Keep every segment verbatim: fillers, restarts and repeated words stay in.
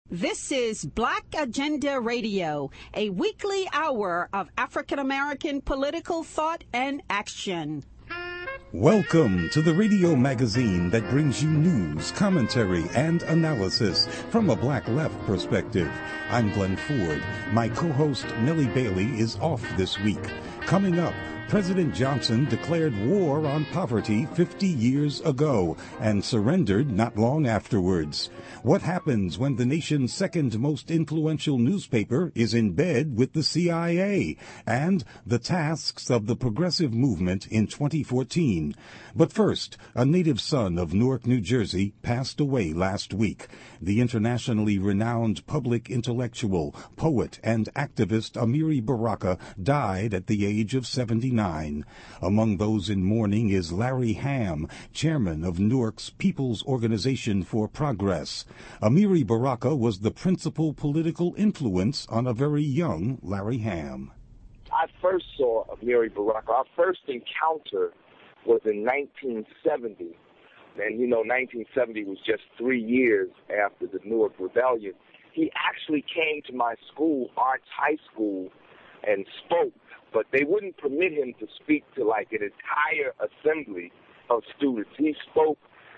This is Black Agenda Radio, a weekly hour of African American political thought and action. Welcome to the radio magazine that brings you news, commentary, and analysis from a black left perspective. I'm Glenn Ford. My co-host Millie Bailey is off this week. Coming up, President Johnson declared war on poverty fifty years ago and surrendered not long afterwards. What happens when the nation's second most influential newspaper is in bed with the C I A? And the tasks of the progressive movement in twenty fourteen. But first, a native son of Newark, New Jersey, passed away last week. The internationally renowned public intellectual, poet, and activist Amiri Baraka died at the age of seventy-nine. Among those in mourning is Larry Hamm, chairman of Newark's People's Organization for Progress. Amiri Baraka was the principal political influence on a very young Larry Hamm. I first saw Amiri Baraka. Our first encounter was in nineteen seventy. And, you know, nineteen seventy was just three years after the Newark Rebellion. He actually came to my school, Arts High School, and spoke. But they wouldn't permit him to speak to, like, an entire assembly of students. He spoke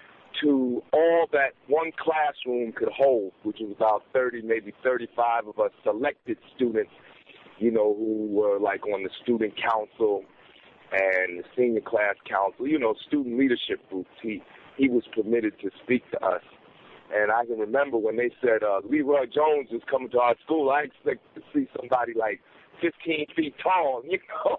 to all that one classroom could hold, which was about thirty, maybe thirty-five of us selected students, you know, who were, like, on the student council and the senior class council, you know, student leadership groups. He, he was permitted to speak to us. And I can remember when they said uh, Leroy Jones was coming to our school, I expected to see somebody like fifteen feet tall, you know.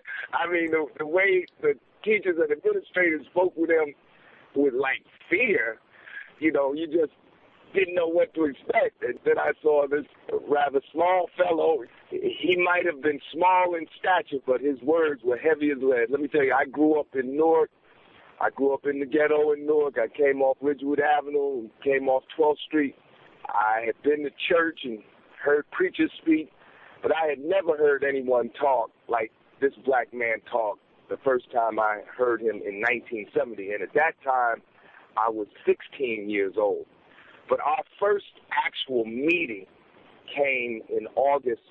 I mean, the, the way the teachers and administrators spoke with him with, like, fear, you know, you just didn't know what to expect. And then I saw this rather small fellow. He might have been small in stature, but his words were heavy as lead. Let me tell you, I grew up in Newark. I grew up in the ghetto in Newark. I came off Ridgewood Avenue, came off twelfth Street. I had been to church and heard preachers speak, but I had never heard anyone talk like this black man talked the first time I heard him in nineteen seventy. And at that time, I was sixteen years old. But our first actual meeting came in August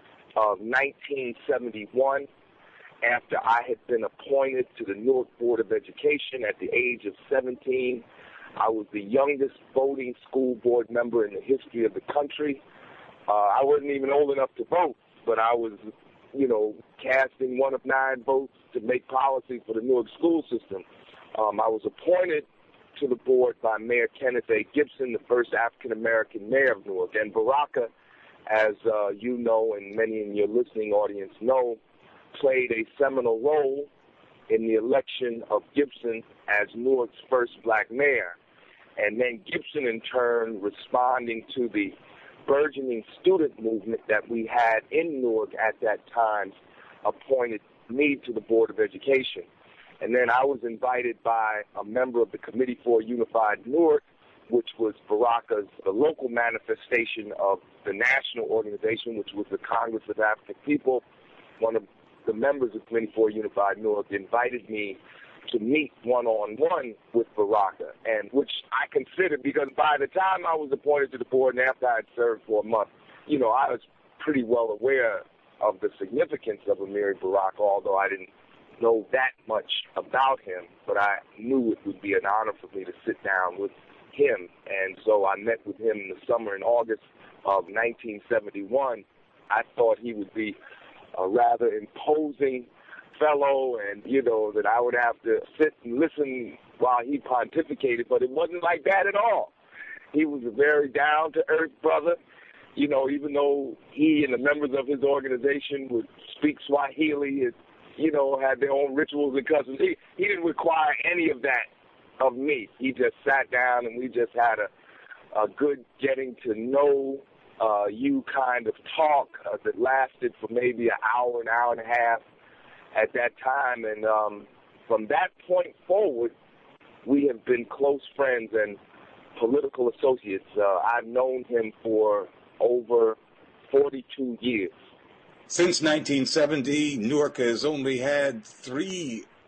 of nineteen seventy-one after I had been appointed to the Newark Board of Education at the age of seventeen. I was the youngest voting school board member in the history of the country. Uh, I wasn't even old enough to vote, but I was, you know, casting one of nine votes to make policy for the Newark school system. Um, I was appointed to the board by Mayor Kenneth A. Gibson, the first African-American mayor of Newark. And Baraka, as uh, you know and many in your listening audience know, played a seminal role in the election of Gibson as Newark's first black mayor. And then Gibson, in turn, responding to the burgeoning student movement that we had in Newark at that time, appointed me to the Board of Education. And then I was invited by a member of the Committee for Unified Newark, which was Baraka's the local manifestation of the national organization, which was the Congress of African People. One of the members of Committee for Unified Newark invited me to meet one-on-one with Baraka, and which I considered, because by the time I was appointed to the board and after I had served for a month, you know, I was pretty well aware of the significance of Amiri Baraka, although I didn't know that much about him, but I knew it would be an honor for me to sit down with him. And so I met with him in the summer in August of nineteen seventy-one. I thought he would be a rather imposing fellow, and, you know, that I would have to sit and listen while he pontificated, but it wasn't like that at all. He was a very down-to-earth brother. You know, even though he and the members of his organization would speak Swahili, it, you know, had their own rituals and customs, he, he didn't require any of that of me. He just sat down and we just had a, a good getting to know uh, you kind of talk uh, that lasted for maybe an hour, an hour and a half at that time. And um, from that point forward, we have been close friends and political associates. Uh, I've known him for over forty-two years. Since nineteen seventy, Newark has only had three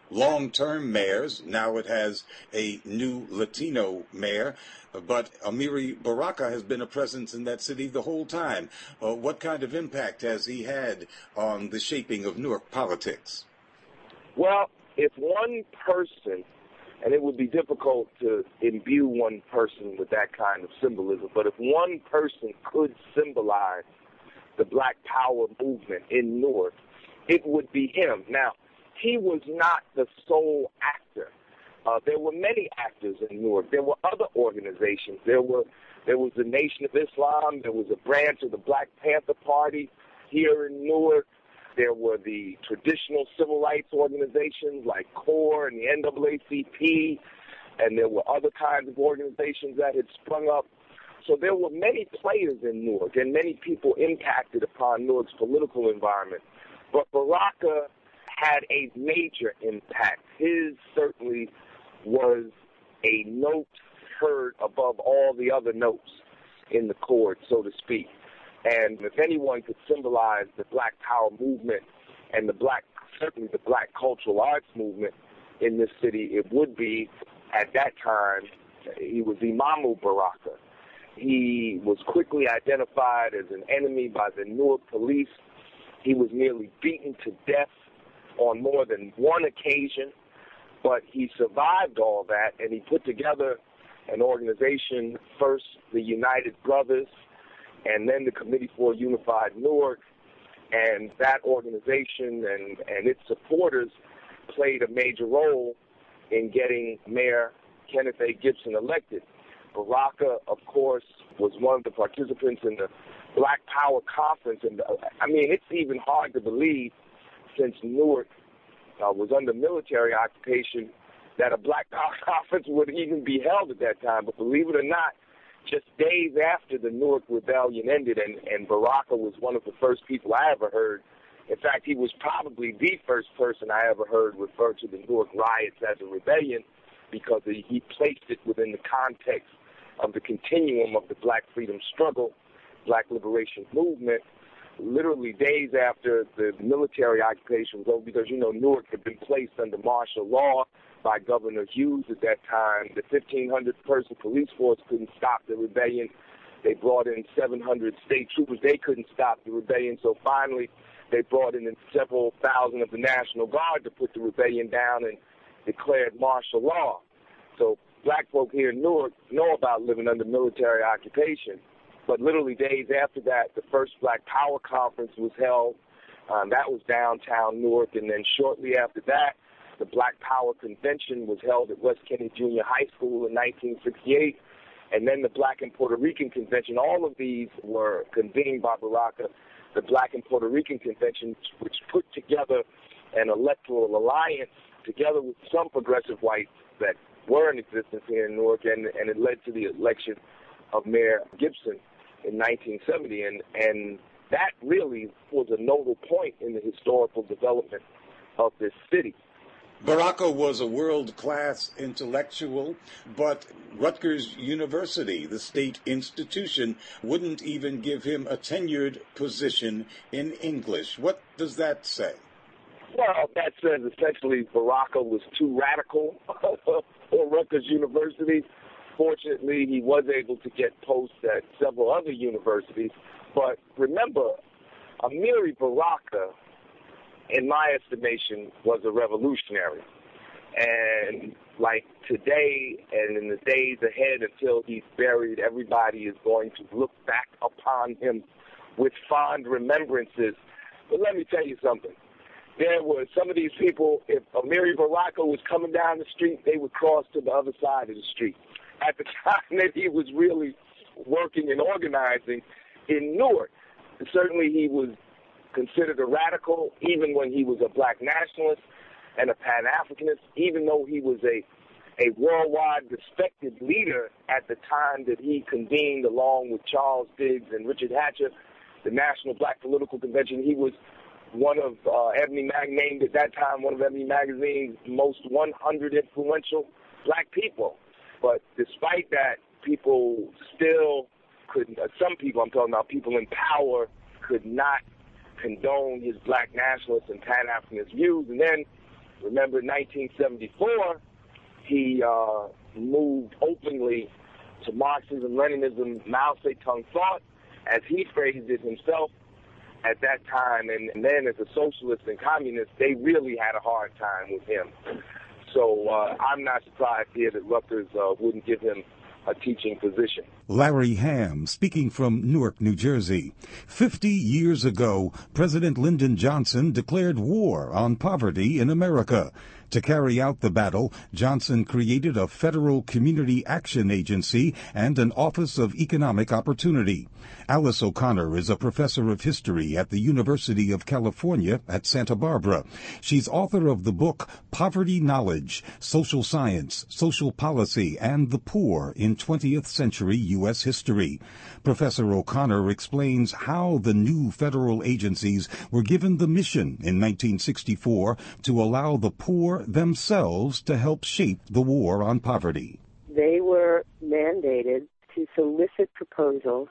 long-term mayors. Now it has a new Latino mayor. But Amiri Baraka has been a presence in that city the whole time. Uh, what kind of impact has he had on the shaping of Newark politics? Well, if one person, and it would be difficult to imbue one person with that kind of symbolism, but if one person could symbolize the Black Power movement in Newark, it would be him. Now, he was not the sole actor. Uh, there were many actors in Newark. There were other organizations. There were there was the Nation of Islam. There was a branch of the Black Panther Party here in Newark. There were the traditional civil rights organizations like CORE and the N double A C P, and there were other kinds of organizations that had sprung up. So there were many players in Newark and many people impacted upon Newark's political environment. But Baraka had a major impact. His certainly was a note heard above all the other notes in the chord, so to speak. And if anyone could symbolize the Black Power movement and the black, certainly the Black cultural arts movement in this city, it would be, at that time, he was Imamu Baraka. He was quickly identified as an enemy by the Newark police. He was nearly beaten to death on more than one occasion, but he survived all that, and he put together an organization, first the United Brothers, and then the Committee for Unified Newark, and that organization and, and its supporters played a major role in getting Mayor Kenneth A. Gibson elected. Baraka, of course, was one of the participants in the Black Power Conference, and I mean, it's even hard to believe, since Newark uh, was under military occupation, that a Black Power Conference would even be held at that time. But believe it or not, just days after the Newark Rebellion ended, and, and Baraka was one of the first people I ever heard. In fact, he was probably the first person I ever heard refer to the Newark riots as a rebellion, because he, he placed it within the context of the continuum of the Black freedom struggle, Black liberation movement, literally days after the military occupation was over, because, you know, Newark had been placed under martial law by Governor Hughes at that time. The fifteen hundred person police force couldn't stop the rebellion. They brought in seven hundred state troopers. They couldn't stop the rebellion. So finally, they brought in several thousand of the National Guard to put the rebellion down and declared martial law. So Black folk here in Newark know about living under military occupation. But literally days after that, the first Black Power Conference was held. Um, that was downtown Newark. And then shortly after that, the Black Power Convention was held at West Kenny Junior High School in nineteen sixty-eight. And then the Black and Puerto Rican Convention. All of these were convened by Baraka. The Black and Puerto Rican Convention, which put together an electoral alliance together with some progressive whites that were in existence here in Newark, and, and it led to the election of Mayor Gibson in nineteen seventy, and, and that really was a notable point in the historical development of this city. Baraka was a world-class intellectual, but Rutgers University, the state institution, wouldn't even give him a tenured position in English. What does that say? Well, that says essentially Baraka was too radical for Rutgers University. Fortunately, he was able to get posts at several other universities. But remember, Amiri Baraka, in my estimation, was a revolutionary. And like today and in the days ahead until he's buried, everybody is going to look back upon him with fond remembrances. But let me tell you something. There were some of these people, if Amiri Baraka was coming down the street, they would cross to the other side of the street. At the time that he was really working and organizing in Newark, certainly he was considered a radical, even when he was a Black nationalist and a Pan-Africanist, even though he was a, a worldwide respected leader at the time that he convened, along with Charles Diggs and Richard Hatcher, the National Black Political Convention. He was one of uh, Ebony Mag named at that time one of Ebony Magazine's most one hundred influential Black people. But despite that, people still could, uh, some people, I'm talking about people in power, could not condone his Black nationalist and Pan-Africanist views. And then Remember, in nineteen seventy-four, he uh, moved openly to Marxism, Leninism, Mao Zedong thought, as he phrased it himself at that time. And, and then as a socialist and communist, they really had a hard time with him. So uh, I'm not surprised here that Rutgers uh, wouldn't give him a teaching position. Larry Hamm, speaking from Newark, New Jersey. Fifty years ago, President Lyndon Johnson declared war on poverty in America. To carry out the battle, Johnson created a federal community action agency and an Office of Economic Opportunity. Alice O'Connor is a professor of history at the University of California at Santa Barbara. She's author of the book Poverty Knowledge, Social Science, Social Policy, and the Poor in twentieth century U S History. Professor O'Connor explains how the new federal agencies were given the mission in nineteen sixty-four to allow the poor themselves to help shape the war on poverty. They were mandated to solicit proposals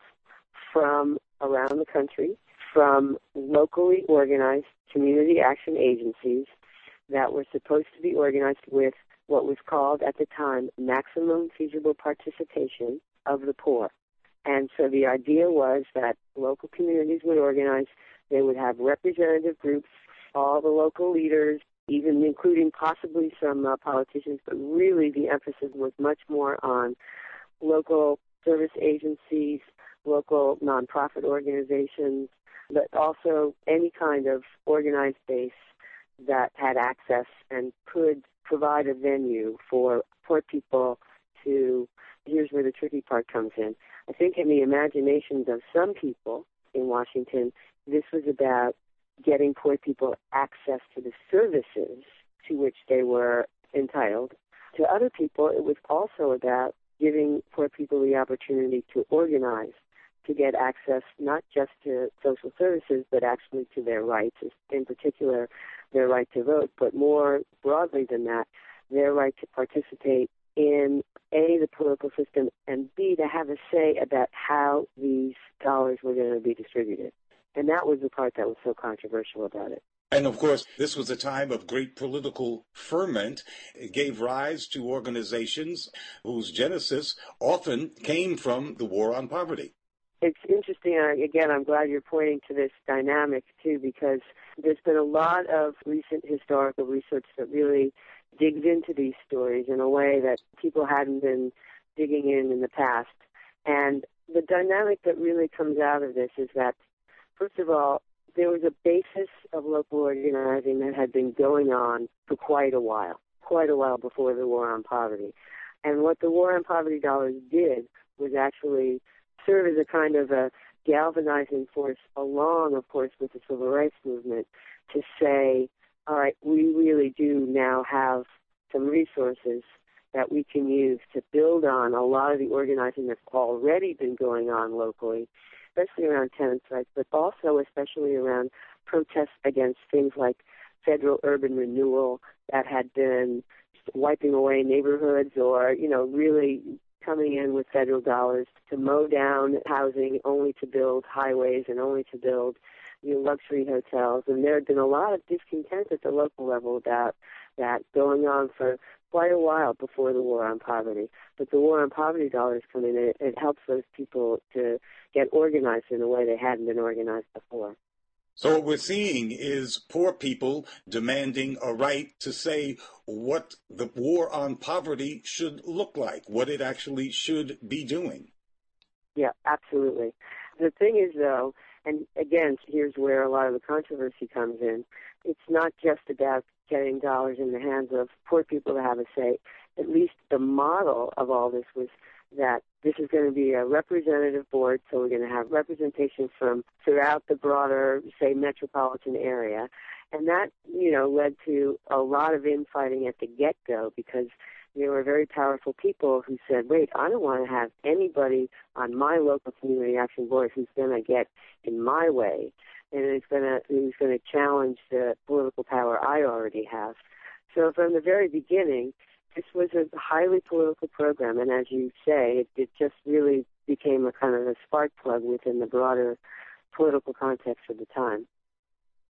from around the country, from locally organized community action agencies that were supposed to be organized with what was called at the time maximum feasible participation of the poor. And so the idea was that local communities would organize, they would have representative groups, all the local leaders, even including possibly some uh, politicians, but really the emphasis was much more on local service agencies, local nonprofit organizations, but also any kind of organized base that had access and could provide a venue for poor people to, here's where the tricky part comes in. I think in the imaginations of some people in Washington, this was about getting poor people access to the services to which they were entitled. To other people, it was also about giving poor people the opportunity to organize, to get access not just to social services, but actually to their rights, in particular their right to vote, but more broadly than that, their right to participate in, A, the political system, and B, to have a say about how these dollars were going to be distributed. And that was the part that was so controversial about it. And of course, this was a time of great political ferment. It gave rise to organizations whose genesis often came from the war on poverty. It's interesting. Again, I'm glad you're pointing to this dynamic, too, because there's been a lot of recent historical research that really digs into these stories in a way that people hadn't been digging in in the past. And the dynamic that really comes out of this is that, first of all, there was a basis of local organizing that had been going on for quite a while, quite a while before the war on poverty. And what the war on poverty dollars did was actually serve as a kind of a galvanizing force along, of course, with the civil rights movement to say, all right, we really do now have some resources that we can use to build on a lot of the organizing that's already been going on locally, especially around tenants' rights, but also especially around protests against things like federal urban renewal that had been wiping away neighborhoods or, you know, really coming in with federal dollars to mow down housing only to build highways and only to build, you know, luxury hotels. And there had been a lot of discontent at the local level about that going on for quite a while before the war on poverty. But the war on poverty dollars come in, and it, it helps those people to get organized in a way they hadn't been organized before. So what we're seeing is poor people demanding a right to say what the war on poverty should look like, what it actually should be doing. Yeah, absolutely. The thing is, though, and again, here's where a lot of the controversy comes in, it's not just about getting dollars in the hands of poor people to have a say. At least the model of all this was that this is going to be a representative board, so we're going to have representation from throughout the broader, say, metropolitan area. And that, you know, led to a lot of infighting at the get-go because there were very powerful people who said, wait, I don't want to have anybody on my local community action board who's going to get in my way and is going to who's going to challenge the political power I already have. So from the very beginning, this was a highly political program, and as you say, it, it just really became a kind of a spark plug within the broader political context of the time.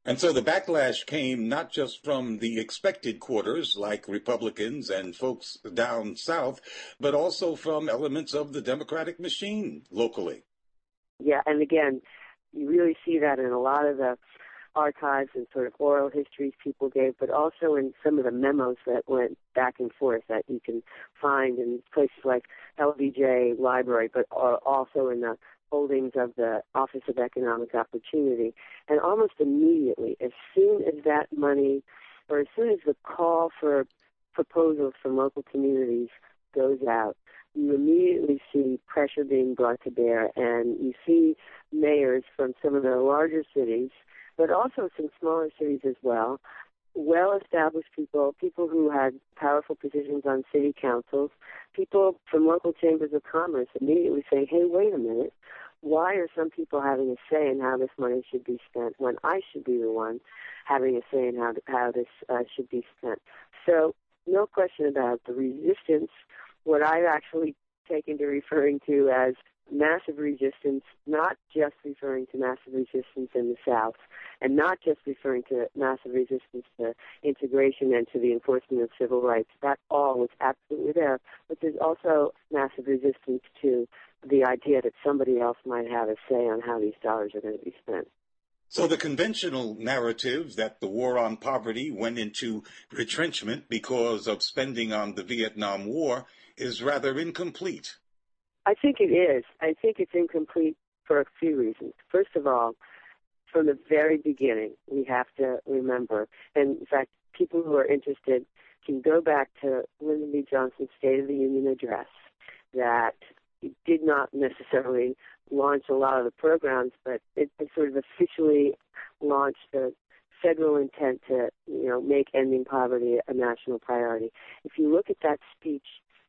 And so the backlash came not just from the expected quarters, like Republicans and folks down south, but also from elements of the Democratic machine locally. Yeah, and again, you really see that in a lot of the archives and sort of oral histories people gave, but also in some of the memos that went back and forth that you can find in places like L B J Library, but also in the holdings of the Office of Economic Opportunity. And almost immediately, as soon as that money, or as soon as the call for proposals from local communities goes out, you immediately see pressure being brought to bear, and you see mayors from some of the larger cities, but also some smaller cities as well, well-established people, people who had powerful positions on city councils, people from local chambers of commerce immediately saying, hey, wait a minute, why are some people having a say in how this money should be spent when I should be the one having a say in how, how this uh, should be spent? So no question about the resistance, what I've actually taken to referring to as massive resistance, not just referring to massive resistance in the South, and not just referring to massive resistance to integration and to the enforcement of civil rights. That all was absolutely there. But there's also massive resistance to the idea that somebody else might have a say on how these dollars are going to be spent. So the conventional narrative that the war on poverty went into retrenchment because of spending on the Vietnam War is rather incomplete. I think it is. I think it's incomplete for a few reasons. First of all, from the very beginning, we have to remember, and in fact, people who are interested can go back to Lyndon B. Johnson's State of the Union address, that it did not necessarily launch a lot of the programs, but it, it sort of officially launched the federal intent to, you know, make ending poverty a national priority. If you look at that speech,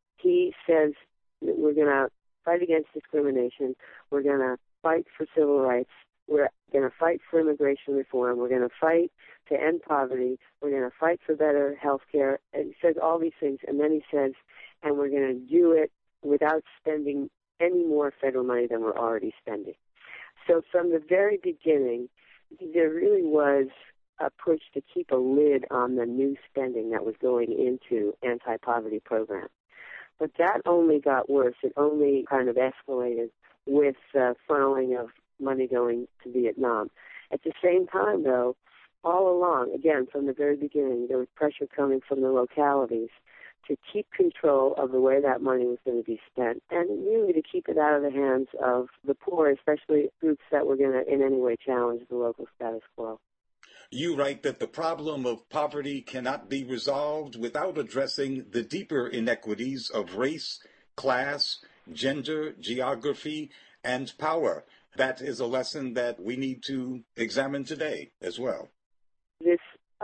he says that we're going to fight against discrimination, we're going to fight for civil rights, we're going to fight for immigration reform, we're going to fight to end poverty, we're going to fight for better health care, and he says all these things, and then he says, and we're going to do it without spending any more federal money than we're already spending. So from the very beginning, there really was a push to keep a lid on the new spending that was going into anti-poverty programs. But that only got worse. It only kind of escalated with uh, funneling of money going to Vietnam. At the same time, though, all along, again, from the very beginning, there was pressure coming from the localities to keep control of the way that money was going to be spent, and really to keep it out of the hands of the poor, especially groups that were going to in any way challenge the local status quo. You write that the problem of poverty cannot be resolved without addressing the deeper inequities of race, class, gender, geography, and power. That is a lesson that we need to examine today as well. This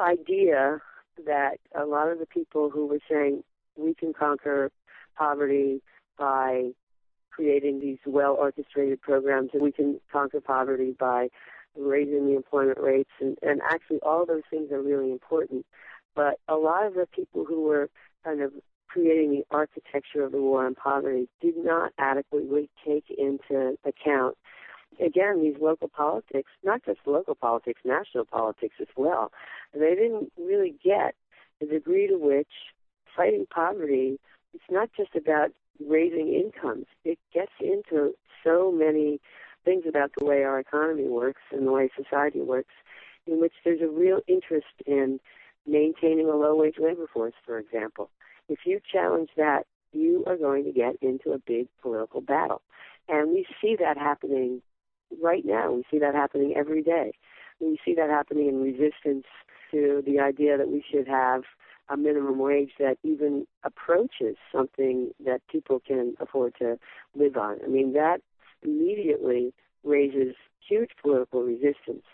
idea that a lot of the people who were saying we can conquer poverty by creating these well-orchestrated programs, and we can conquer poverty by raising the employment rates, and, and actually all those things are really important. But a lot of the people who were kind of creating the architecture of the war on poverty did not adequately take into account, again, these local politics, not just local politics, national politics as well. They didn't really get the degree to which fighting poverty, it's not just about raising incomes. It gets into so many things about the way our economy works and the way society works, in which there's a real interest in maintaining a low-wage labor force, for example. If you challenge that, you are going to get into a big political battle. And we see that happening right now. We see that happening every day. We see that happening in resistance to the idea that we should have a minimum wage that even approaches something that people can afford to live on. I mean, that immediately raises huge political resistance.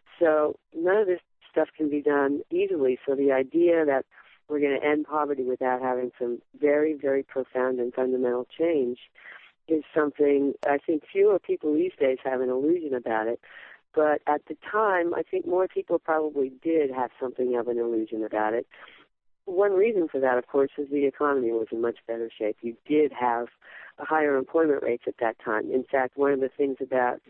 So none of this stuff can be done easily. So the idea that we're going to end poverty without having some very, very profound and fundamental change is something I think fewer people these days have an illusion about it. But at the time, I think more people probably did have something of an illusion about it. One reason for that, of course, is the economy was in much better shape. You did have higher employment rates at that time. In fact, one of the things about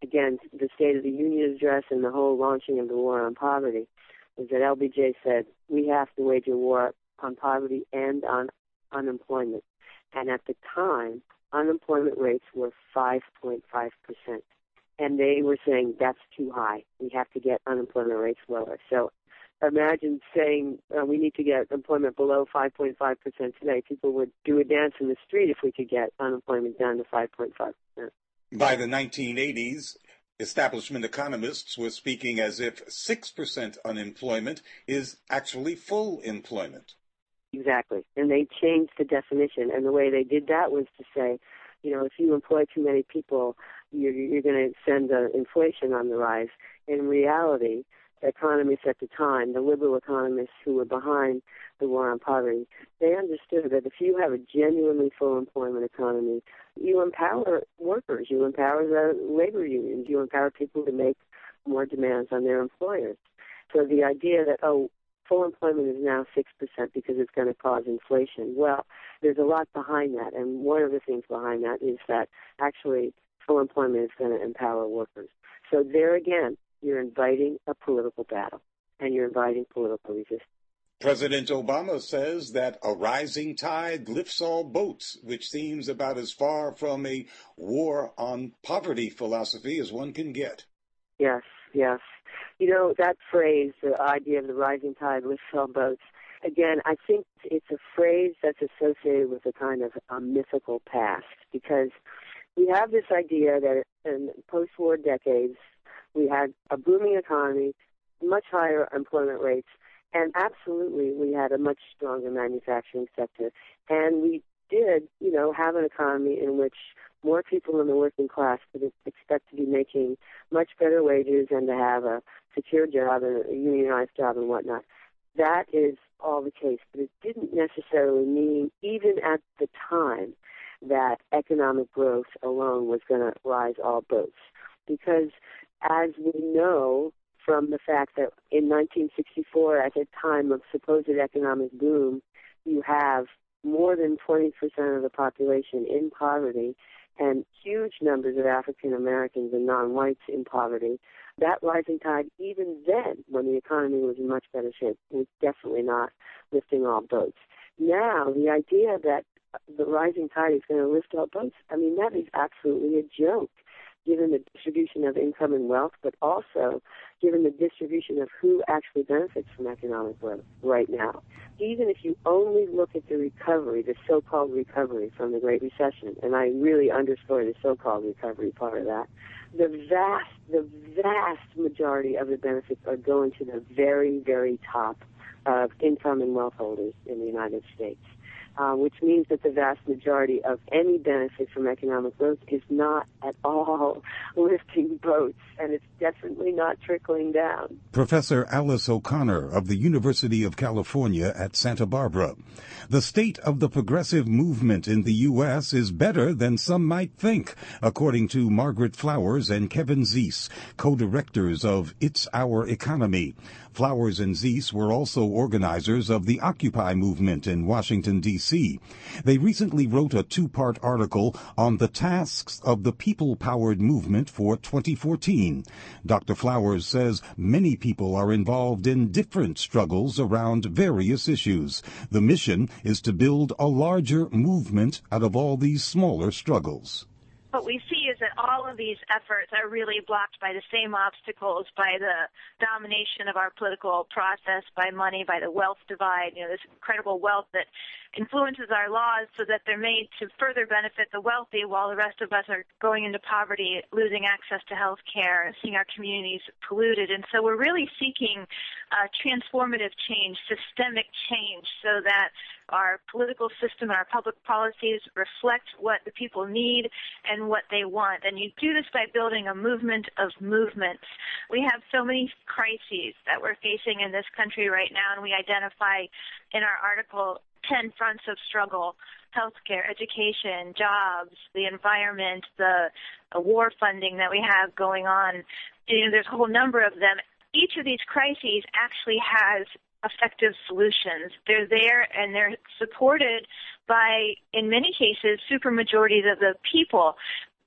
again, the State of the Union address and the whole launching of the war on poverty, is that L B J said we have to wage a war on poverty and on unemployment. And at the time, unemployment rates were five point five percent. And they were saying that's too high. We have to get unemployment rates lower. So imagine saying uh, we need to get employment below five point five percent today. People would do a dance in the street if we could get unemployment down to five point five percent. By the nineteen eighties, establishment economists were speaking as if six percent unemployment is actually full employment. Exactly. And they changed the definition. And the way they did that was to say, you know, if you employ too many people, you're, you're going to send uh, inflation on the rise. In reality, economists at the time, the liberal economists who were behind the war on poverty, they understood that if you have a genuinely full employment economy, you empower workers, you empower the labor unions, you empower people to make more demands on their employers. So the idea that, oh, full employment is now six percent because it's going to cause inflation. Well, there's a lot behind that, and one of the things behind that is that actually full employment is going to empower workers. So there again, you're inviting a political battle, and you're inviting political resistance. President Obama says that a rising tide lifts all boats, which seems about as far from a war on poverty philosophy as one can get. Yes, yes. You know, that phrase, the idea of the rising tide lifts all boats, again, I think it's a phrase that's associated with a kind of a mythical past, because we have this idea that in post-war decades, we had a booming economy, much higher employment rates, and absolutely we had a much stronger manufacturing sector. And we did, you know, have an economy in which more people in the working class could expect to be making much better wages and to have a secure job and a unionized job and whatnot. That is all the case, but it didn't necessarily mean, even at the time, that economic growth alone was going to rise all boats. Because as we know from the fact that in nineteen sixty-four, at a time of supposed economic boom, you have more than twenty percent of the population in poverty and huge numbers of African Americans and non-whites in poverty. That rising tide, even then, when the economy was in much better shape, was definitely not lifting all boats. Now, the idea that the rising tide is going to lift all boats, I mean, that is absolutely a joke, given the distribution of income and wealth, but also given the distribution of who actually benefits from economic growth right now. Even if you only look at the recovery, the so-called recovery from the Great Recession, and I really underscore the so-called recovery part of that, the vast, the vast majority of the benefits are going to the very, very top of income and wealth holders in the United States. Uh, which means that the vast majority of any benefit from economic growth is not at all lifting boats, and it's definitely not trickling down. Professor Alice O'Connor of the University of California at Santa Barbara. The state of the progressive movement in the U S is better than some might think, according to Margaret Flowers and Kevin Zeese, co-directors of It's Our Economy. Flowers and Zeese were also organizers of the Occupy movement in Washington, D C They recently wrote a two-part article on the tasks of the people-powered movement for twenty fourteen. Doctor Flowers says many people are involved in different struggles around various issues. The mission is to build a larger movement out of all these smaller struggles. What we see is that all of these efforts are really blocked by the same obstacles, by the domination of our political process, by money, by the wealth divide, you know, this incredible wealth that influences our laws so that they're made to further benefit the wealthy while the rest of us are going into poverty, losing access to health care, seeing our communities polluted. And so we're really seeking uh, transformative change, systemic change, so that our political system and our public policies reflect what the people need and what they want. And you do this by building a movement of movements. We have so many crises that we're facing in this country right now, and we identify in our article ten fronts of struggle: healthcare, education, jobs, the environment, the, the war funding that we have going on. You know, there's a whole number of them. Each of these crises actually has effective solutions. They're there and they're supported by, in many cases, supermajorities of the people.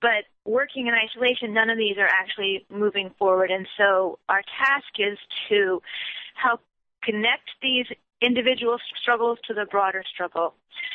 But working in isolation, none of these are actually moving forward. And so our task is to help connect these individual struggles to the broader struggle,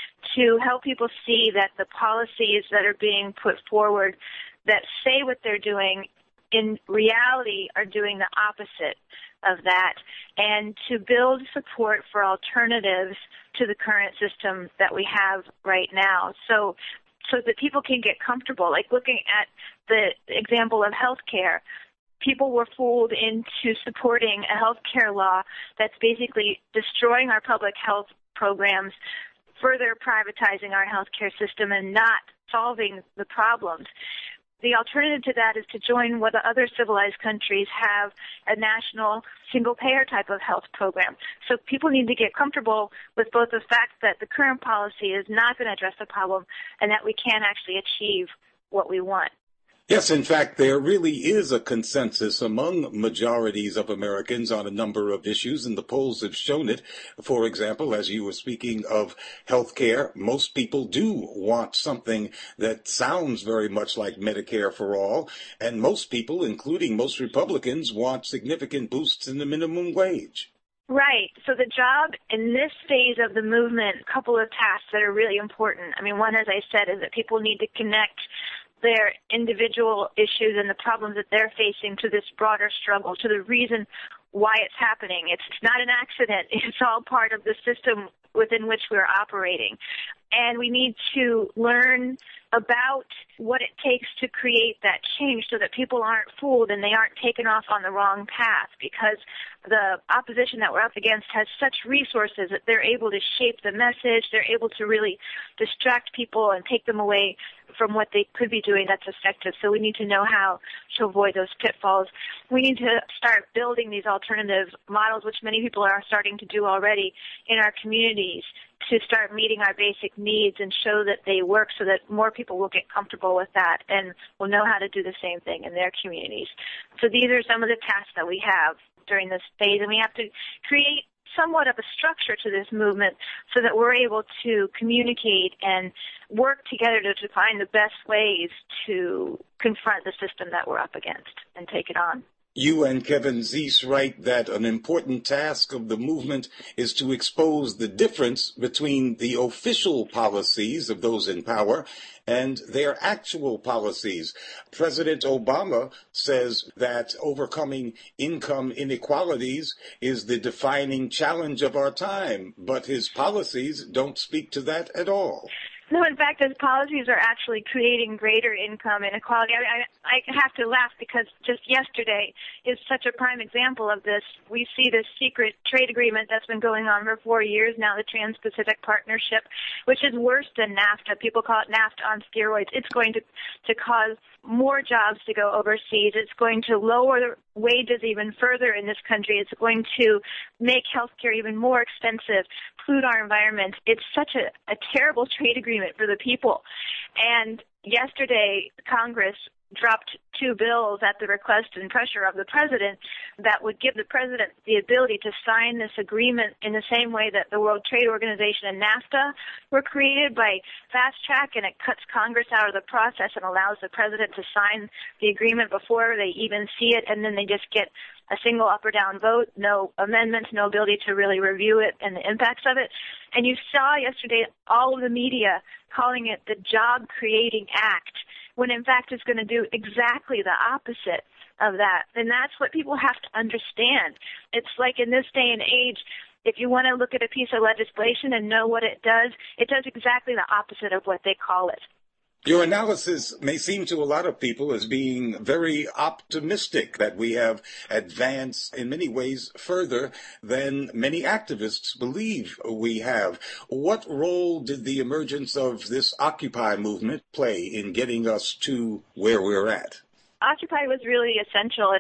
to help people see that the policies that are being put forward that say what they're doing in reality are doing the opposite of that, and to build support for alternatives to the current system that we have right now. So so that people can get comfortable, like looking at the example of healthcare. People were fooled into supporting a healthcare law that's basically destroying our public health programs, further privatizing our healthcare system, and not solving the problems. The alternative to that is to join what other civilized countries have, a national single-payer type of health program. So people need to get comfortable with both the fact that the current policy is not going to address the problem and that we can actually achieve what we want. Yes, in fact, there really is a consensus among majorities of Americans on a number of issues, and the polls have shown it. For example, as you were speaking of health care, most people do want something that sounds very much like Medicare for all, and most people, including most Republicans, want significant boosts in the minimum wage. Right. So the job in this phase of the movement, a couple of tasks that are really important. I mean, one, as I said, is that people need to connect their individual issues and the problems that they're facing to this broader struggle, to the reason why it's happening. It's not an accident. It's all part of the system within which we're operating. And we need to learn about what it takes to create that change so that people aren't fooled and they aren't taken off on the wrong path, because the opposition that we're up against has such resources that they're able to shape the message, they're able to really distract people and take them away from what they could be doing that's effective. So we need to know how to avoid those pitfalls. We need to start building these alternative models, which many people are starting to do already in our communities, to start meeting our basic needs and show that they work so that more people will get comfortable with that and will know how to do the same thing in their communities. So these are some of the tasks that we have during this phase, and we have to create somewhat of a structure to this movement so that we're able to communicate and work together to, to find the best ways to confront the system that we're up against and take it on. You and Kevin Zeese write that an important task of the movement is to expose the difference between the official policies of those in power and their actual policies. President Obama says that overcoming income inequalities is the defining challenge of our time, but his policies don't speak to that at all. No, in fact, his policies are actually creating greater income inequality. I, I, I have to laugh because just yesterday is such a prime example of this. We see this secret trade agreement that's been going on for four years now, the Trans-Pacific Partnership, which is worse than NAFTA. People call it NAFTA on steroids. It's going to, to cause more jobs to go overseas. It's going to lower wages even further in this country. It's going to make healthcare even more expensive, pollute our environment. It's such a, a terrible trade agreement for the people. And yesterday, Congress dropped two bills at the request and pressure of the president that would give the president the ability to sign this agreement in the same way that the World Trade Organization and NAFTA were created, by fast track, and it cuts Congress out of the process and allows the president to sign the agreement before they even see it, and then they just get a single up or down vote, no amendments, no ability to really review it and the impacts of it. And you saw yesterday all of the media calling it the Job-Creating Act, when in fact it's going to do exactly the opposite of that. And that's what people have to understand. It's like in this day and age, if you want to look at a piece of legislation and know what it does, it does exactly the opposite of what they call it. Your analysis may seem to a lot of people as being very optimistic, that we have advanced in many ways further than many activists believe we have. What role did the emergence of this Occupy movement play in getting us to where we're at? Occupy was really essential, and it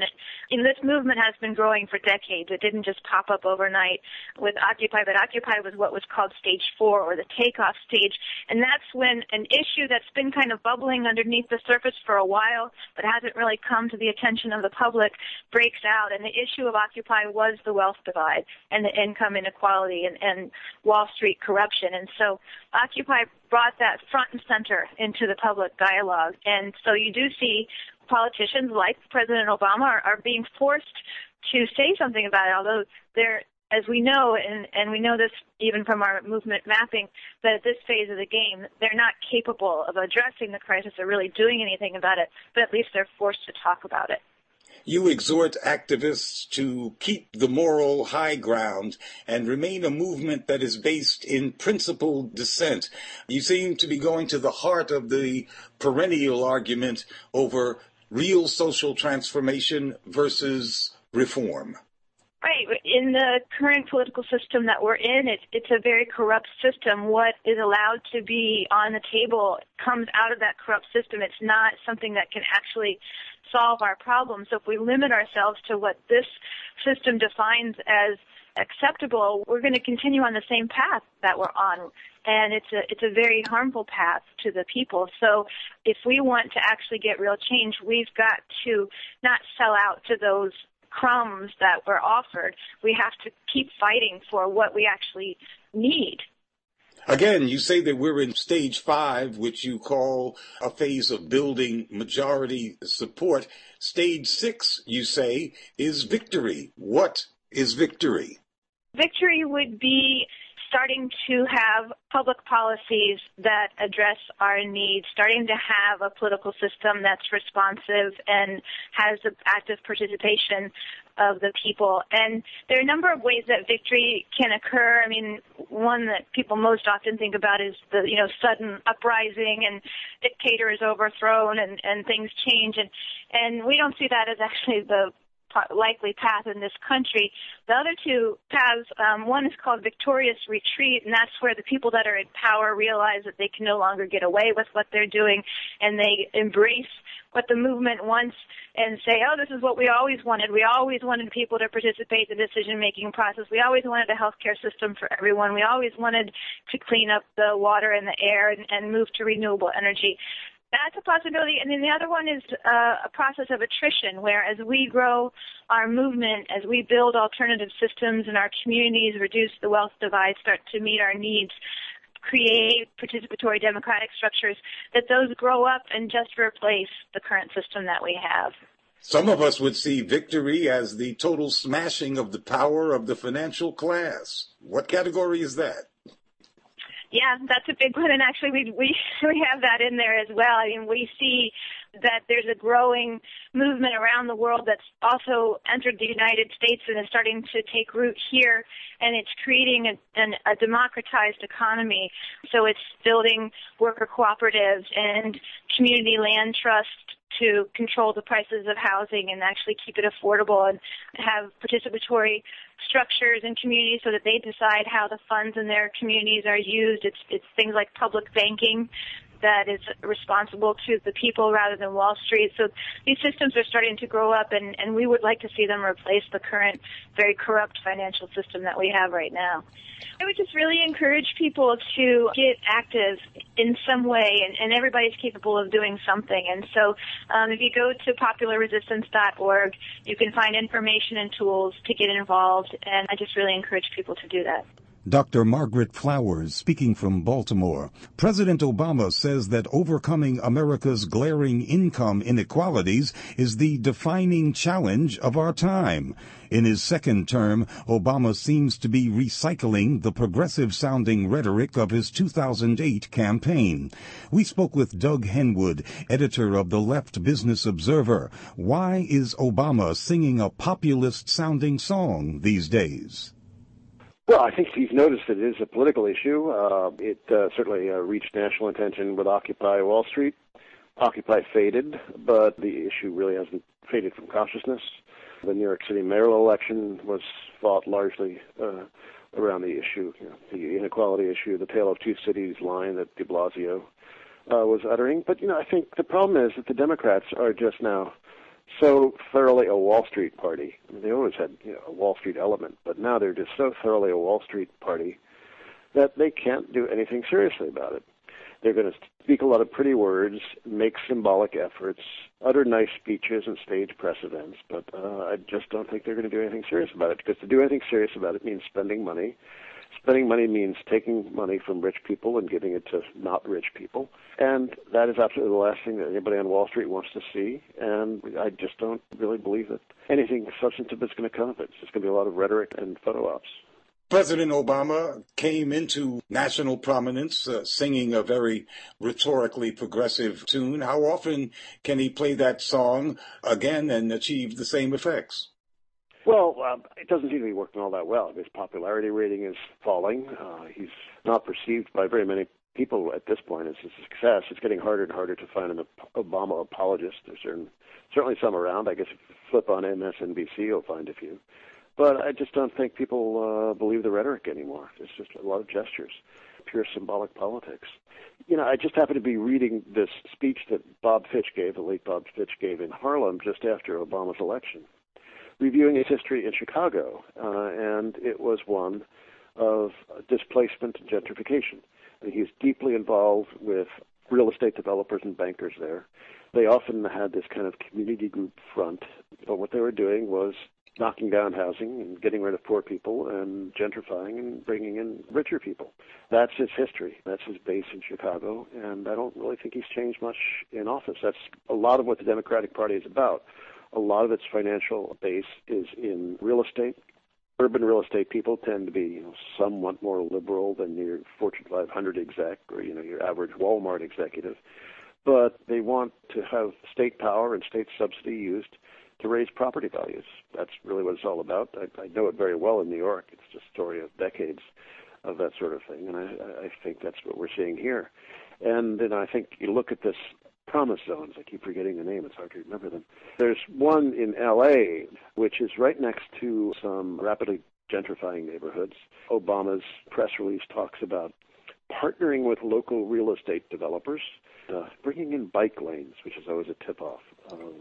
And this movement has been growing for decades. It didn't just pop up overnight with Occupy, but Occupy was what was called stage four, or the takeoff stage. And that's when an issue that's been kind of bubbling underneath the surface for a while, but hasn't really come to the attention of the public, breaks out. And the issue of Occupy was the wealth divide and the income inequality and, and Wall Street corruption. And so Occupy brought that front and center into the public dialogue. And so you do see politicians like President Obama are, are being forced to say something about it, although they're, as we know, and, and we know this even from our movement mapping, that at this phase of the game, they're not capable of addressing the crisis or really doing anything about it, but at least they're forced to talk about it. You exhort activists to keep the moral high ground and remain a movement that is based in principled dissent. You seem to be going to the heart of the perennial argument over real social transformation versus reform. Right. In the current political system that we're in, it, it's a very corrupt system. What is allowed to be on the table comes out of that corrupt system. It's not something that can actually solve our problems. So if we limit ourselves to what this system defines as acceptable, we're going to continue on the same path that we're on. And it's a it's a very harmful path to the people. So if we want to actually get real change, we've got to not sell out to those crumbs that we're offered. We have to keep fighting for what we actually need. Again, you say that we're in stage five, which you call a phase of building majority support. Stage six, you say, is victory. What is victory? Victory would be starting to have public policies that address our needs, starting to have a political system that's responsive and has the active participation of the people. And there are a number of ways that victory can occur. I mean, one that people most often think about is the, you know, sudden uprising and dictator is overthrown and, and things change. And, and we don't see that as actually the likely path in this country. The other two paths, um, one is called victorious retreat, and that's where the people that are in power realize that they can no longer get away with what they're doing, and they embrace what the movement wants and say, oh, this is what we always wanted. We always wanted people to participate in the decision-making process. We always wanted a healthcare system for everyone. We always wanted to clean up the water and the air and, and move to renewable energy. That's a possibility. And then the other one is uh, a process of attrition, where as we grow our movement, as we build alternative systems in our communities, reduce the wealth divide, start to meet our needs, create participatory democratic structures, that those grow up and just replace the current system that we have. Some of us would see victory as the total smashing of the power of the financial class. What category is that? Yeah, that's a big one, and actually we we we have that in there as well. I mean, we see that there's a growing movement around the world that's also entered the United States and is starting to take root here, and it's creating a, an, a democratized economy. So it's building worker cooperatives and community land trusts to control the prices of housing and actually keep it affordable, and have participatory structures in communities so that they decide how the funds in their communities are used. It's it's things like public banking that is responsible to the people rather than Wall Street. So these systems are starting to grow up, and, and we would like to see them replace the current very corrupt financial system that we have right now. I would just really encourage people to get active in some way, and, and everybody's capable of doing something. And so um, if you go to popular resistance dot org, you can find information and tools to get involved, and I just really encourage people to do that. Doctor Margaret Flowers, speaking from Baltimore. President Obama says that overcoming America's glaring income inequalities is the defining challenge of our time. In his second term, Obama seems to be recycling the progressive-sounding rhetoric of his two thousand eight campaign. We spoke with Doug Henwood, editor of the Left Business Observer. Why is Obama singing a populist-sounding song these days? Well, I think he's noticed that it is a political issue. Uh, it uh, certainly uh, reached national attention with Occupy Wall Street. Occupy faded, but the issue really hasn't faded from consciousness. The New York City mayoral election was fought largely uh, around the issue, you know, the inequality issue, the Tale of Two Cities line that de Blasio uh, was uttering. But, you know, I think the problem is that the Democrats are just now so thoroughly a Wall Street party. I mean, they always had, you know, a Wall Street element, but now they're just so thoroughly a Wall Street party that they can't do anything seriously about it. They're going to speak a lot of pretty words, make symbolic efforts, utter nice speeches and stage press events, but uh, I just don't think they're going to do anything serious about it, because to do anything serious about it means spending money. Spending money means taking money from rich people and giving it to not rich people, and that is absolutely the last thing that anybody on Wall Street wants to see, and I just don't really believe that anything substantive is going to come of it. It's just going to be a lot of rhetoric and photo ops. President Obama came into national prominence uh, singing a very rhetorically progressive tune. How often can he play that song again and achieve the same effects? Well, um, it doesn't seem to be working all that well. His popularity rating is falling. Uh, he's not perceived by very many people at this point as a success. It's getting harder and harder to find an Obama apologist. There's certain, certainly some around. I guess if you flip on M S N B C, you'll find a few. But I just don't think people uh, believe the rhetoric anymore. It's just a lot of gestures, pure symbolic politics. You know, I just happened to be reading this speech that Bob Fitch gave, the late Bob Fitch gave in Harlem just after Obama's election, reviewing his history in Chicago, uh, and it was one of displacement and gentrification. And he's deeply involved with real estate developers and bankers there. They often had this kind of community group front, but what they were doing was knocking down housing and getting rid of poor people and gentrifying and bringing in richer people. That's his history. That's his base in Chicago, and I don't really think he's changed much in office. That's a lot of what the Democratic Party is about. A lot of its financial base is in real estate. Urban real estate people tend to be, you know, somewhat more liberal than your Fortune five hundred exec or, you know, your average Walmart executive. But they want to have state power and state subsidy used to raise property values. That's really what it's all about. I, I know it very well in New York. It's just a story of decades of that sort of thing, and I, I think that's what we're seeing here. And then I think you look at this promise zones. I keep forgetting the name. It's hard to remember them. There's one in L A, which is right next to some rapidly gentrifying neighborhoods. Obama's press release talks about partnering with local real estate developers, uh, bringing in bike lanes, which is always a tip-off. Um,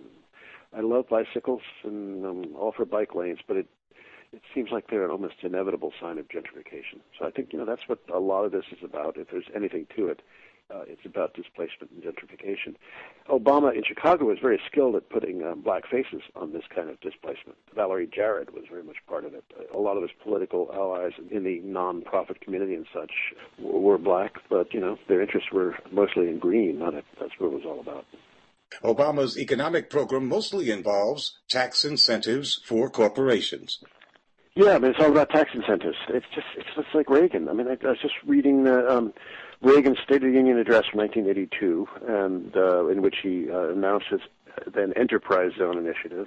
I love bicycles and um, all for bike lanes, but it it seems like they're an almost inevitable sign of gentrification. So I think, you know, that's what a lot of this is about. If there's anything to it, uh, it's about displacement and gentrification. Obama in Chicago was very skilled at putting um, black faces on this kind of displacement. Valerie Jarrett was very much part of it. A lot of his political allies in the non-profit community and such were black, but, you know, their interests were mostly in green. Not it. That's what it was all about. Obama's economic program mostly involves tax incentives for corporations. Yeah, I mean, it's all about tax incentives. It's just it's just like Reagan. I mean, I, I was just reading uh, um, Reagan's State of the Union address from nineteen eighty-two, and uh, in which he uh, announced his then Enterprise Zone initiative,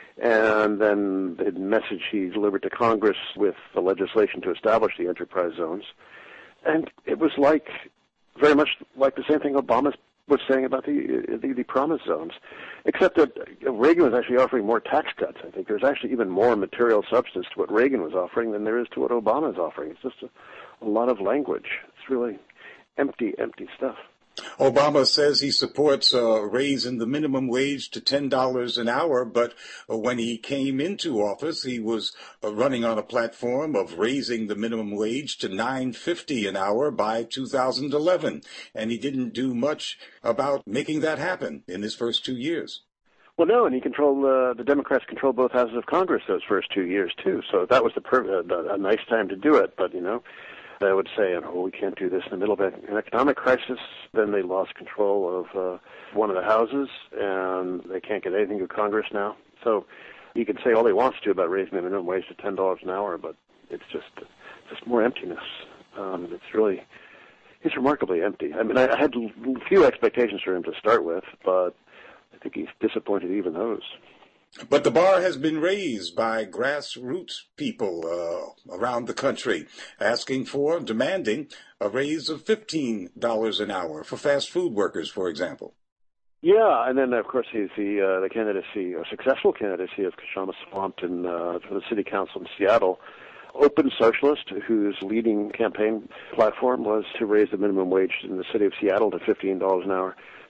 and then the message he delivered to Congress with the legislation to establish the Enterprise Zones. And it was like, very much like the same thing Obama's was saying about the, the the promise zones, except that Reagan was actually offering more tax cuts. I think there's actually even more material substance to what Reagan was offering than there is to what Obama is offering. It's just a, a lot of language. It's really empty, empty stuff. Obama says he supports uh, raising the minimum wage to ten dollars an hour, but uh, when he came into office, he was uh, running on a platform of raising the minimum wage to nine dollars and fifty cents an hour by two thousand eleven, and he didn't do much about making that happen in his first two years. Well, no, and he controlled, uh, the Democrats controlled both houses of Congress those first two years, too, so that was the per- uh, a nice time to do it, but, you know, they would say, oh, we can't do this in the middle of an economic crisis. Then they lost control of uh, one of the houses, and they can't get anything to Congress now. So he can say all he wants to about raising the minimum wage to ten dollars an hour, but it's just just more emptiness. Um, it's really, it's remarkably empty. I mean, I, I had few expectations for him to start with, but I think he's disappointed even those. But the bar has been raised by grassroots people uh, around the country, asking for, demanding a raise of fifteen dollars an hour for fast food workers, for example. Yeah, and then, of course, he's the, uh, the candidacy, or successful candidacy of Kshama Swampton uh, for the city council in Seattle. Open Socialist, whose leading campaign platform was to raise the minimum wage in the city of Seattle to fifteen dollars an hour.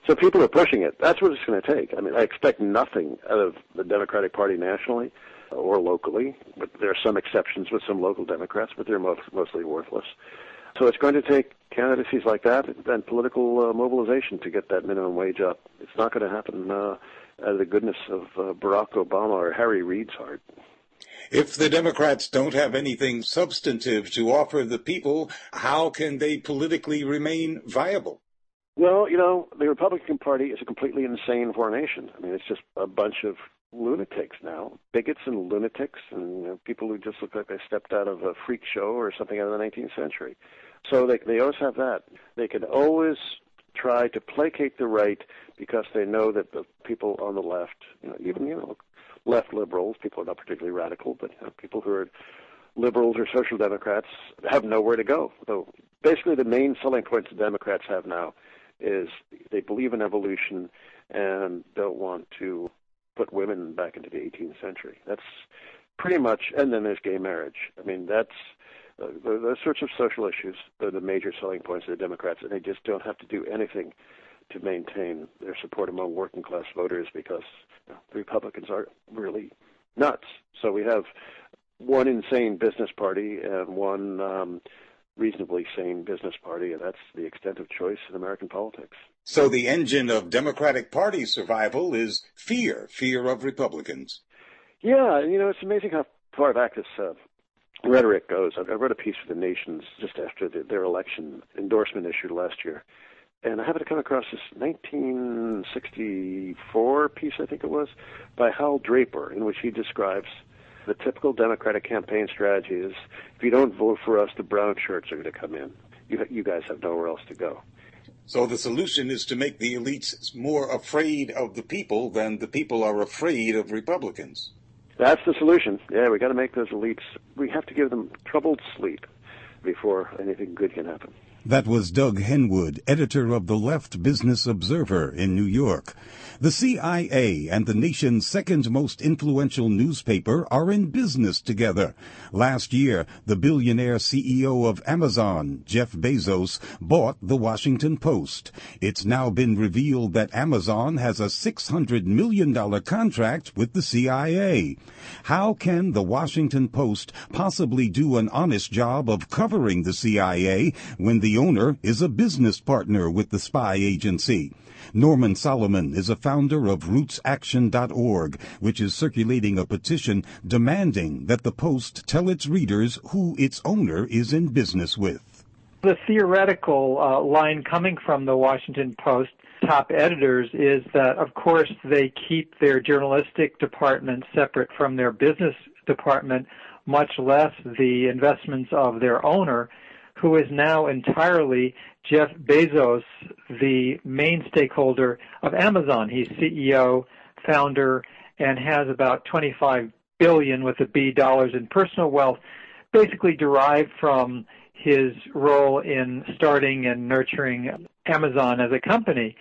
So people are pushing it. That's what it's going to take. I mean, I expect nothing out of the Democratic Party nationally or locally. But there are some exceptions with some local Democrats, but they're most, mostly worthless. So it's going to take candidacies like that and political uh, mobilization to get that minimum wage up. It's not going to happen uh, out of the goodness of uh, Barack Obama or Harry Reid's heart. If the Democrats don't have anything substantive to offer the people, how can they politically remain viable? Well, you know, the Republican Party is a completely insane formation. I mean, it's just a bunch of lunatics now, bigots and lunatics, and you know, people who just look like they stepped out of a freak show or something out of the nineteenth century. So they they always have that. They can always try to placate the right because they know that the people on the left, you know, even you know, left liberals, people are not particularly radical, but you know, people who are liberals or social democrats have nowhere to go. So basically, the main selling points the Democrats have now is they believe in evolution and don't want to put women back into the eighteenth century. That's pretty much, and then there's gay marriage. I mean, that's uh, those sorts of social issues are the major selling points of the Democrats, and they just don't have to do anything to maintain their support among working class voters because you know, the Republicans are really nuts. So we have one insane business party and one um, reasonably sane business party, and that's the extent of choice in American politics. So the engine of Democratic Party survival is fear, fear of Republicans. Yeah, you know, it's amazing how far back this uh, rhetoric goes. I wrote a piece for The Nations just after the, their election endorsement issued last year, and I happened to come across this nineteen sixty-four piece, I think it was, by Hal Draper, in which he describes the typical Democratic campaign strategy is, if you don't vote for us, the brown shirts are going to come in. You, you guys have nowhere else to go. So the solution is to make the elites more afraid of the people than the people are afraid of Republicans. That's the solution. Yeah, we got to make those elites, we have to give them troubled sleep before anything good can happen. That was Doug Henwood, editor of the Left Business Observer in New York. The C I A and the nation's second most influential newspaper are in business together. Last year, the billionaire C E O of Amazon, Jeff Bezos, bought the Washington Post. It's now been revealed that Amazon has a six hundred million dollars contract with the C I A. How can the Washington Post possibly do an honest job of covering the C I A when the owner is a business partner with the spy agency? Norman Solomon is a founder of roots action dot org, which is circulating a petition demanding that the Post tell its readers who its owner is in business with. The theoretical uh, line coming from the Washington Post top editors is that, of course, they keep their journalistic department separate from their business department, much less the investments of their owner, who is now entirely Jeff Bezos, the main stakeholder of Amazon. He's C E O, founder, and has about twenty-five billion dollars with a B dollars in personal wealth, basically derived from his role in starting and nurturing Amazon as a company.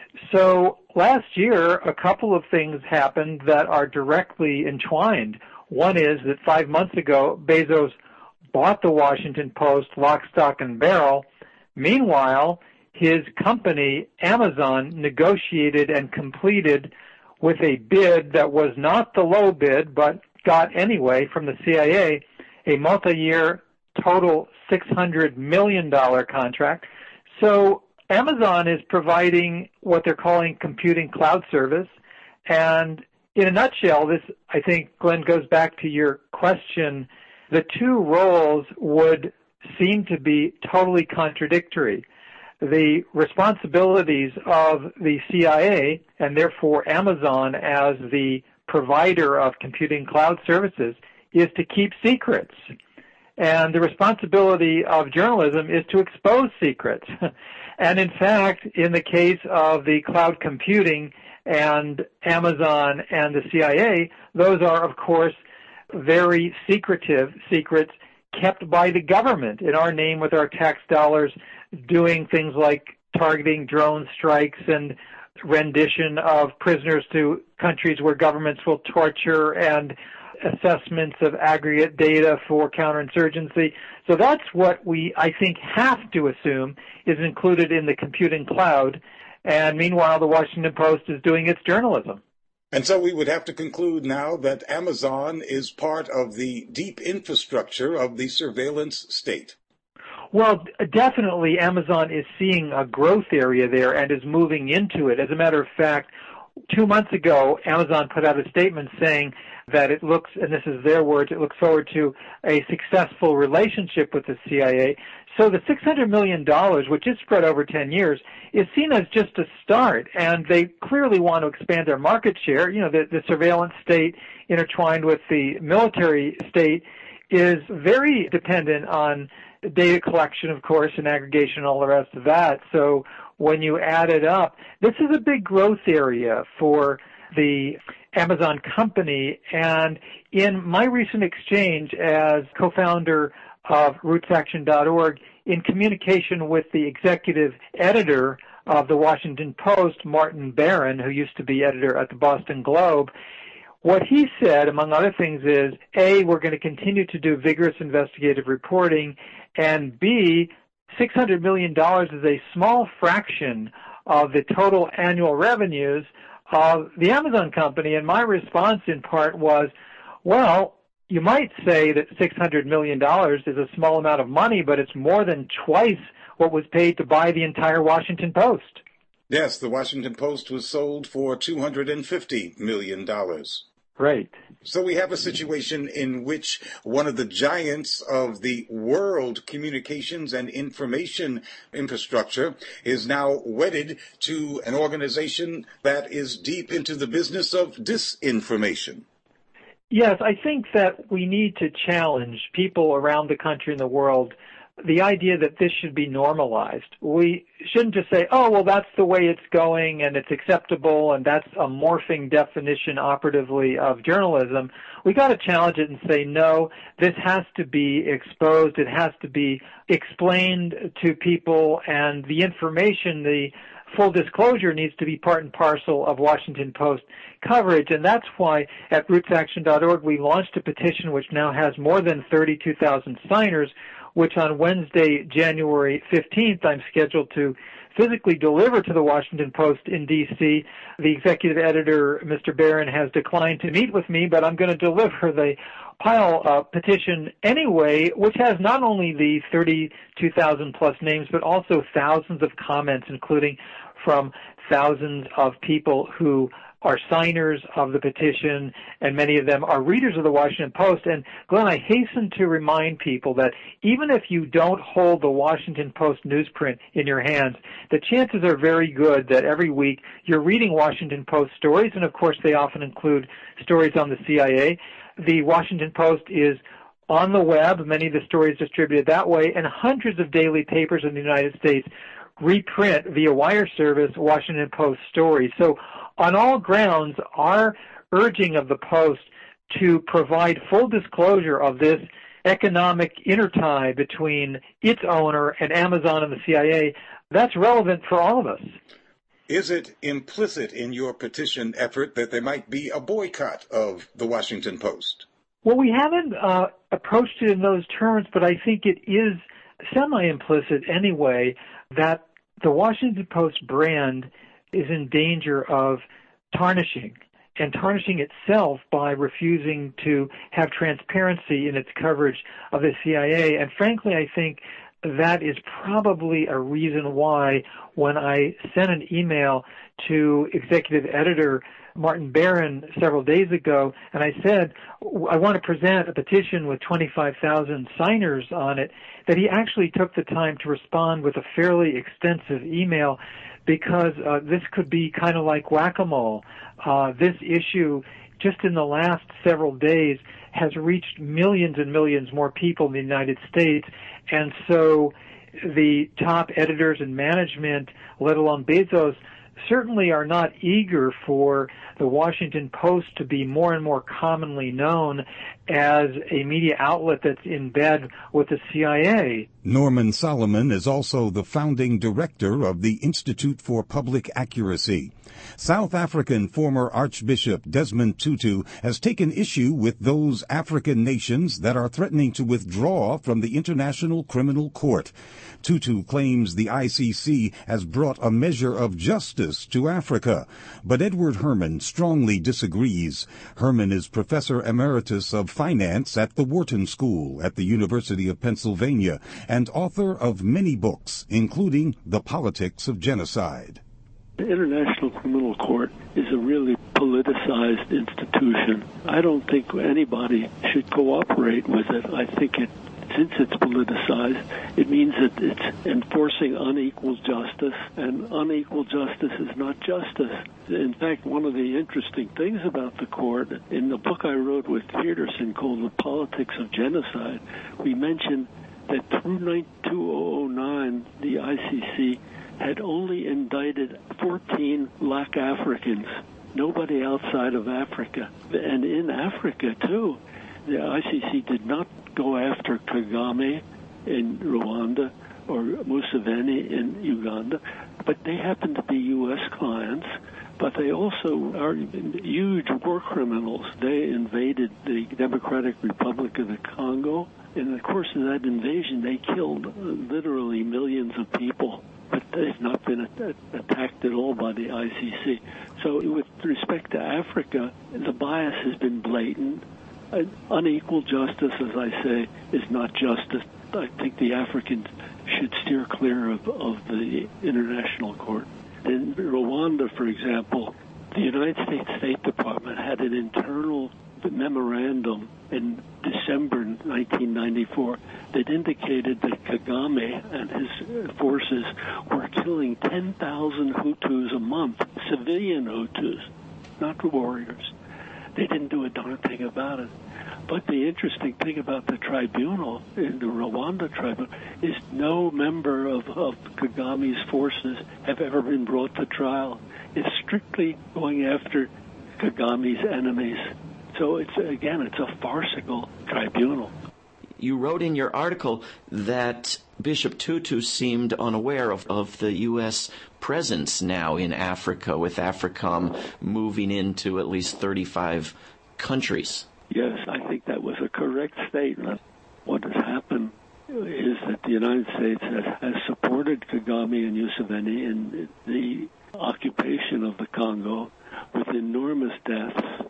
So last year, a couple of things happened that are directly entwined. One is that five months ago, Bezos bought the Washington Post lock, stock, and barrel. Meanwhile, his company, Amazon, negotiated and completed with a bid that was not the low bid, but got anyway from the C I A, a multi-year total six hundred million dollars contract. So Amazon is providing what they're calling computing cloud service. And in a nutshell, this, I think, Glenn, goes back to your question. The two roles would seem to be totally contradictory. The responsibilities of the C I A, and therefore Amazon as the provider of computing cloud services, is to keep secrets. And the responsibility of journalism is to expose secrets. And in fact, in the case of the cloud computing and Amazon and the C I A, those are, of course, very secretive secrets kept by the government in our name with our tax dollars, doing things like targeting drone strikes and rendition of prisoners to countries where governments will torture, and assessments of aggregate data for counterinsurgency. So that's what we, I think, have to assume is included in the computing cloud. And meanwhile, the Washington Post is doing its journalism. And so we would have to conclude now that Amazon is part of the deep infrastructure of the surveillance state. Well, definitely Amazon is seeing a growth area there and is moving into it. As a matter of fact, two months ago, Amazon put out a statement saying that it looks, and this is their words, it looks forward to a successful relationship with the C I A. So the six hundred million dollars, which is spread over ten years, is seen as just a start, and they clearly want to expand their market share. You know, the, the surveillance state intertwined with the military state is very dependent on data collection, of course, and aggregation and all the rest of that. So when you add it up, this is a big growth area for the Amazon company. And in my recent exchange as co-founder of roots action dot org, in communication with the executive editor of the Washington Post, Martin Barron, who used to be editor at the Boston Globe, what he said, among other things, is, A, we're going to continue to do vigorous investigative reporting, and B, six hundred million dollars is a small fraction of the total annual revenues of the Amazon company. And my response in part was, well, you might say that six hundred million dollars is a small amount of money, but it's more than twice what was paid to buy the entire Washington Post. Yes, the Washington Post was sold for two hundred fifty million dollars. Right. So we have a situation in which one of the giants of the world communications and information infrastructure is now wedded to an organization that is deep into the business of disinformation. Yes, I think that we need to challenge people around the country and the world the idea that this should be normalized. We shouldn't just say, oh, well, that's the way it's going and it's acceptable and that's a morphing definition operatively of journalism. We got to challenge it and say, no, this has to be exposed. It has to be explained to people, and the information, the full disclosure needs to be part and parcel of Washington Post coverage. And that's why at roots action dot org we launched a petition which now has more than thirty-two thousand signers, which on Wednesday, January fifteenth, I'm scheduled to physically deliver to the Washington Post in D C. The executive editor, Mister Barron, has declined to meet with me, but I'm going to deliver the pile uh, petition anyway, which has not only the thirty-two thousand plus names, but also thousands of comments, including from thousands of people who are signers of the petition, and many of them are readers of the Washington Post. And Glenn, I hasten to remind people that even if you don't hold the Washington Post newsprint in your hands, the chances are very good that every week you're reading Washington Post stories, and of course they often include stories on the C I A. The Washington Post is on the web, many of the stories distributed that way, and hundreds of daily papers in the United States reprint via wire service Washington Post stories. So on all grounds, our urging of the Post to provide full disclosure of this economic intertie between its owner and Amazon and the C I A, that's relevant for all of us. Is it implicit in your petition effort that there might be a boycott of the Washington Post? Well, we haven't uh, approached it in those terms, but I think it is semi-implicit anyway that the Washington Post brand is in danger of tarnishing, and tarnishing itself by refusing to have transparency in its coverage of the C I A. And frankly, I think that is probably a reason why when I sent an email to executive editor Martin Barron several days ago, and I said, I want to present a petition with twenty-five thousand signers on it, that he actually took the time to respond with a fairly extensive email, because uh, this could be kind of like whack-a-mole. Uh, this issue, just in the last several days, has reached millions and millions more people in the United States, and so the top editors and management, let alone Bezos, certainly are not eager for the Washington Post to be more and more commonly known as a media outlet that's in bed with the C I A. Norman Solomon is also the founding director of the Institute for Public Accuracy. South African former Archbishop Desmond Tutu has taken issue with those African nations that are threatening to withdraw from the International Criminal Court. Tutu claims the I C C has brought a measure of justice to Africa, but Edward Herman strongly disagrees. Herman is Professor Emeritus of Finance at the Wharton School at the University of Pennsylvania and author of many books, including The Politics of Genocide. The International Criminal Court is a really politicized institution. I don't think anybody should cooperate with it. I think it, since it's politicized, it means that it's enforcing unequal justice, and unequal justice is not justice. In fact, one of the interesting things about the court, in the book I wrote with Peterson called The Politics of Genocide, we mentioned that through two thousand nine, the I C C had only indicted fourteen black Africans, nobody outside of Africa. And in Africa, too, the I C C did not go after Kagame in Rwanda or Museveni in Uganda, but they happen to be U S clients, but they also are huge war criminals. They invaded the Democratic Republic of the Congo. In the course of that invasion, they killed literally millions of people, but they've not been attacked at all by the I C C. So with respect to Africa, the bias has been blatant. Unequal justice, as I say, is not justice. I think the Africans should steer clear of, of the International Court. In Rwanda, for example, the United States State Department had an internal memorandum in December nineteen ninety-four that indicated that Kagame and his forces were killing ten thousand Hutus a month, civilian Hutus, not warriors. They didn't do a darn thing about it. But the interesting thing about the tribunal, in the Rwanda tribunal, is no member of, of Kagame's forces have ever been brought to trial. It's strictly going after Kagame's enemies. So it's, again, it's a farcical tribunal. You wrote in your article that Bishop Tutu seemed unaware of, of the U S presence now in Africa, with AFRICOM moving into at least thirty-five countries. Yes, I think that was a correct statement. What has happened is that the United States has, has supported Kagame and Museveni in the occupation of the Congo with enormous deaths,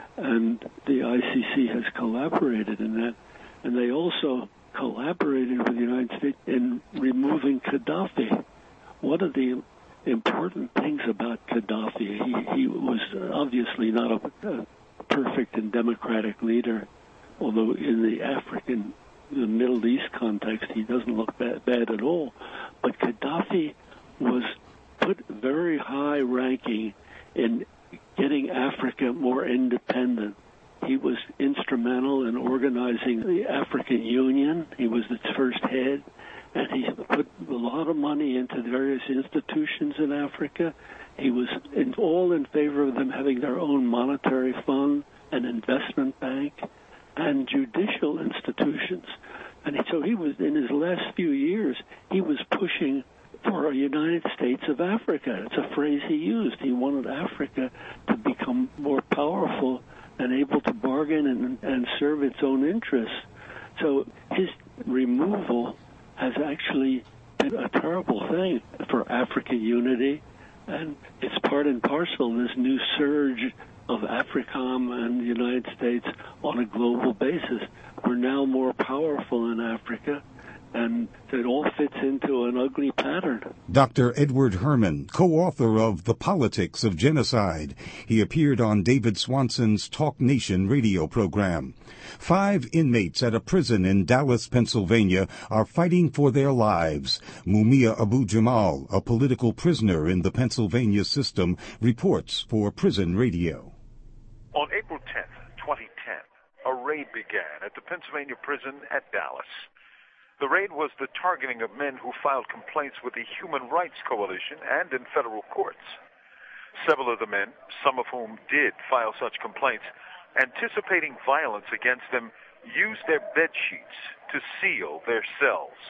and the I C C has collaborated in that. And they also collaborated with the United States in removing Gaddafi. One of the important things about Gaddafi, he, he was obviously not a, a perfect and democratic leader, although in the African, the Middle East context, he doesn't look bad, bad at all. But Gaddafi was put very high ranking in getting Africa more independent. He was instrumental in organizing the African Union. He was its first head, and he put a lot of money into the various institutions in Africa. He was in, all in favor of them having their own monetary fund, an investment bank, and judicial institutions. And so he was, in his last few years, he was pushing for a United States of Africa. It's a phrase he used. He wanted Africa to become more powerful and able to bargain and, and serve its own interests. So his removal has actually been a terrible thing for African unity, and it's part and parcel of this new surge of AFRICOM and the United States on a global basis. We're now more powerful in Africa, and it all fits into an ugly pattern. Doctor Edward Herman, co-author of The Politics of Genocide. He appeared on David Swanson's Talk Nation radio program. Five inmates at a prison in Dallas, Pennsylvania, are fighting for their lives. Mumia Abu Jamal, a political prisoner in the Pennsylvania system, reports for Prison Radio. On April tenth, twenty ten, a raid began at the Pennsylvania prison at Dallas. The raid was the targeting of men who filed complaints with the Human Rights Coalition and in federal courts. Several of the men, some of whom did file such complaints, anticipating violence against them, used their bed sheets to seal their cells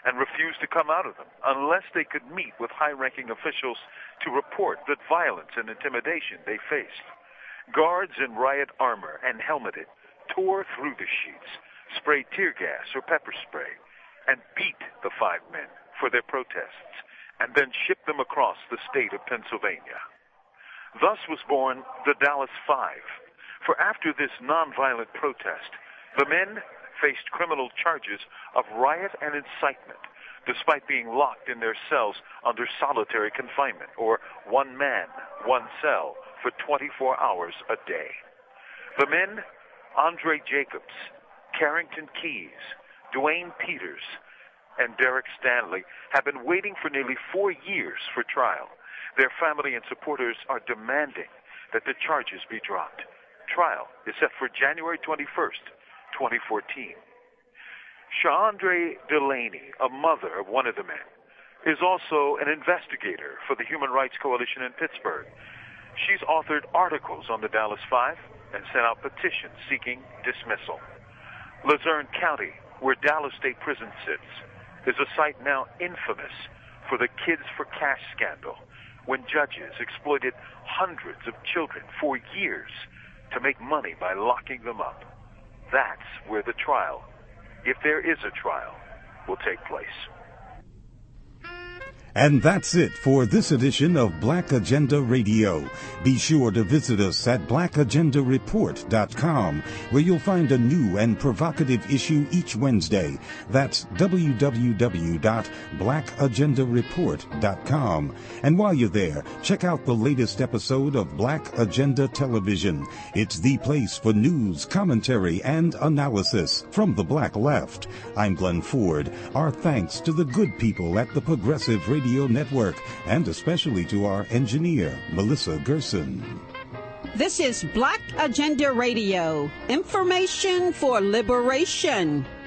and refused to come out of them unless they could meet with high-ranking officials to report the violence and intimidation they faced. Guards in riot armor and helmeted tore through the sheets, sprayed tear gas or pepper spray, and beat the five men for their protests, and then shipped them across the state of Pennsylvania. Thus was born the Dallas Five, for after this nonviolent protest, the men faced criminal charges of riot and incitement, despite being locked in their cells under solitary confinement, or one man, one cell, for twenty-four hours a day. The men, Andre Jacobs, Carrington Keys, Dwayne Peters, and Derek Stanley, have been waiting for nearly four years for trial. Their family and supporters are demanding that the charges be dropped. Trial is set for January twenty-first, twenty fourteen. Chandra Delaney, a mother of one of the men, is also an investigator for the Human Rights Coalition in Pittsburgh. She's authored articles on the Dallas Five and sent out petitions seeking dismissal. Luzerne County, where Dallas State Prison sits, is a site now infamous for the Kids for Cash scandal, when judges exploited hundreds of children for years to make money by locking them up. That's where the trial, if there is a trial, will take place. And that's it for this edition of Black Agenda Radio. Be sure to visit us at black agenda report dot com, where you'll find a new and provocative issue each Wednesday. That's w w w dot black agenda report dot com. And while you're there, check out the latest episode of Black Agenda Television. It's the place for news, commentary, and analysis from the Black Left. I'm Glenn Ford. Our thanks to the good people at the Progressive Radio Network, and especially to our engineer, Melissa Gerson. This is Black Agenda Radio, information for liberation.